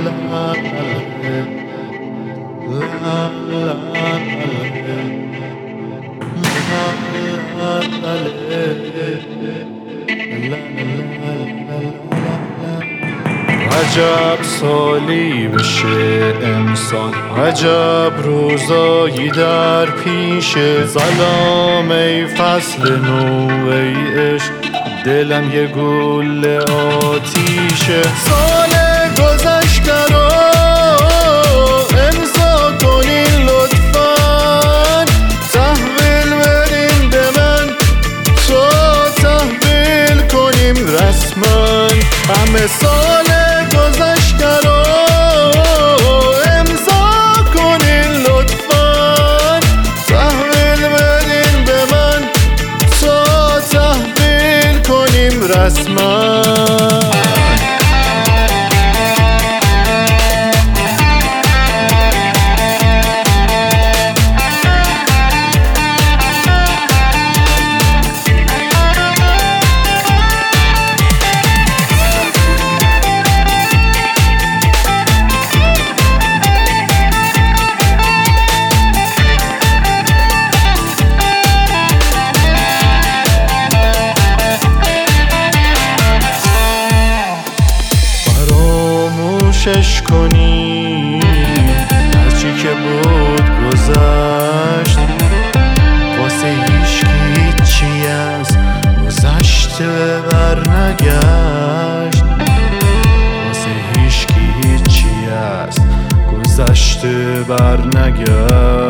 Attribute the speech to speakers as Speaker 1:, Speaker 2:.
Speaker 1: عجب سالی بشه امسال، عجب روزایی در پیشه. سلام ای فصل نو ای عشق، دلم یه گل آتیشه. سال گذشته رو امضا کنین لطفاً، تحویل برین به من تا تحویل کنیم رسما. همه سال گذشته رو امضا کنین لطفاً، تحویل بدین به من تا تحویل کنیم رسما. فراموشش کنی هرچی که بود گذشت، واسه هیچی از گذشته بر نگشت. واسه هیچی از گذشته بر نگشت.